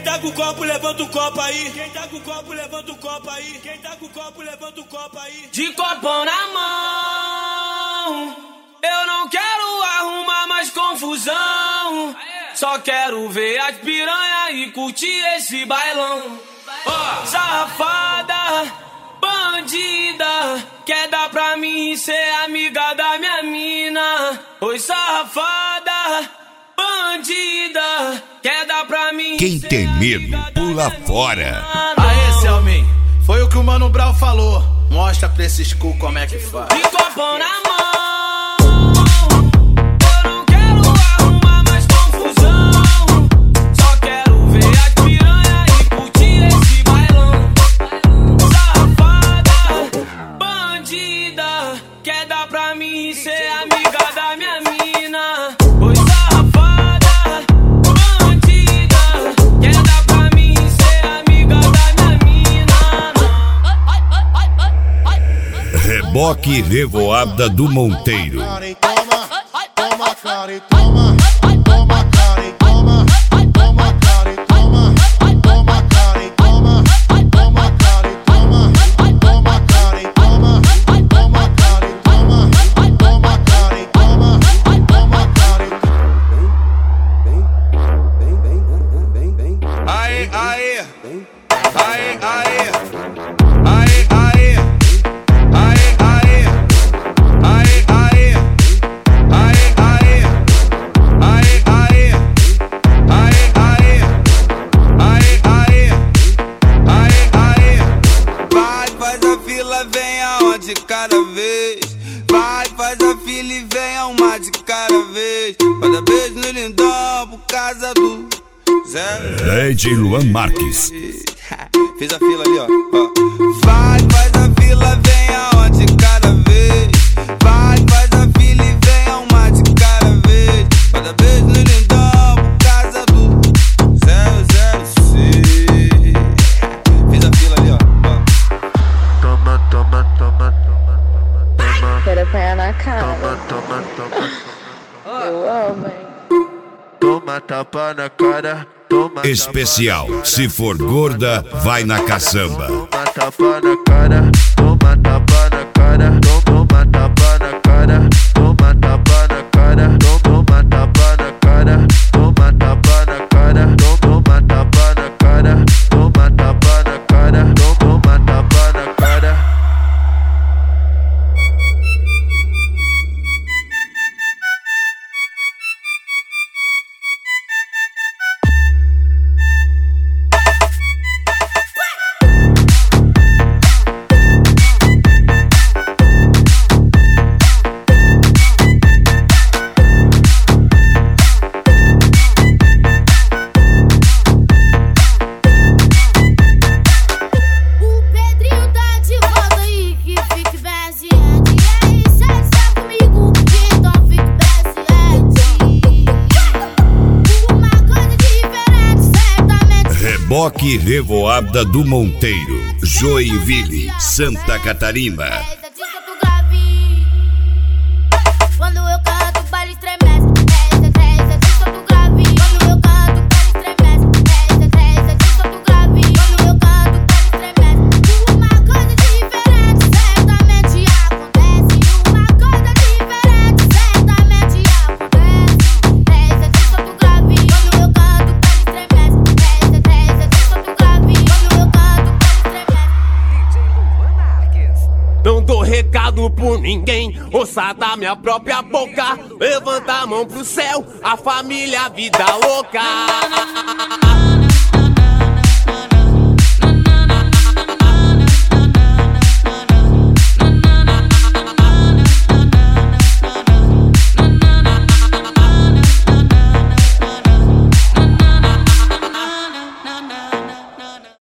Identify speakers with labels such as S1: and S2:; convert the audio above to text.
S1: tá com o copo, levanta o copo aí. Quem tá com o copo, levanta o copo aí. Quem tá com o copo, levanta o copo aí. De copão na mão, eu não quero arrumar mais confusão. Só quero ver as piranha e curtir esse bailão. Safada, bandida, quer dar pra mim ser amiga da minha mina. Oi, safada, bandida, quer dar pra mim.
S2: Quem tem medo, pula fora.
S3: Aê, Selmin, foi o que o Mano Brown falou. Mostra pra esses cu como é que faz.
S1: De copão na mão. Ser amiga da minha mina. Oi, safada, bandida, quer dar pra mim ser amiga da minha mina.
S2: Reboque Revoada do Monteiro.
S4: Toma, toma, cara, e toma, toma, cara, e toma, toma, cara, e toma, toma, cara, e toma, toma, cara, e toma, toma, cara, e toma, toma, cara, e toma.
S5: Aê, aê, aê, aê, aê, aê, aê, aê, aê, aê, aê, aê, aê, aê, aê, aê, aê, aê, aê. Vai, faz a fila, vem aonde cada vez. Vai, faz a fila e vem a uma de cada vez. Cada beijo no lindão por causa do
S2: Ed Luan Marques.
S5: Fiz a fila ali, ó. Vai, faz a fila, vem aonde cada vez. Vai, faz a fila e vem a uma de cada vez. Cada beijo no lindão por causa do 006. Fiz a fila ali, ó.
S6: Toma, toma, toma, toma, toma.
S7: Quero apanhar na cara.
S6: Toma, toma, toma.
S7: Eu amo, hein?
S6: Toma tapa na cara. Toma
S2: Especial, se for gorda, vai na caçamba.
S6: Toma tapa na cara. Toma tapa na cara. Toma tapa na cara. Toma tapa na cara. Toma tapa na cara. Toma tapa na cara. Toma tapa na cara. Toma tapa na cara. Toma tapa na cara.
S2: Reboque Revoada do Monteiro, Joinville, Santa Catarina.
S8: Quando eu canto, o baile estremece. Essa de solto grave. Quando eu canto, o baile estremece. Essa de solto grave. Quando eu canto, o baile estremece. Uma coisa diferente certamente acontece. Uma coisa diferente certamente acontece. Essa de solto grave. Quando eu canto, o baile estremece. Essa de solto grave. Quando eu canto, o baile estremece.
S1: Não dou recado por ninguém, ouça da minha própria boca. Levanta a mão pro céu, a família, vida louca.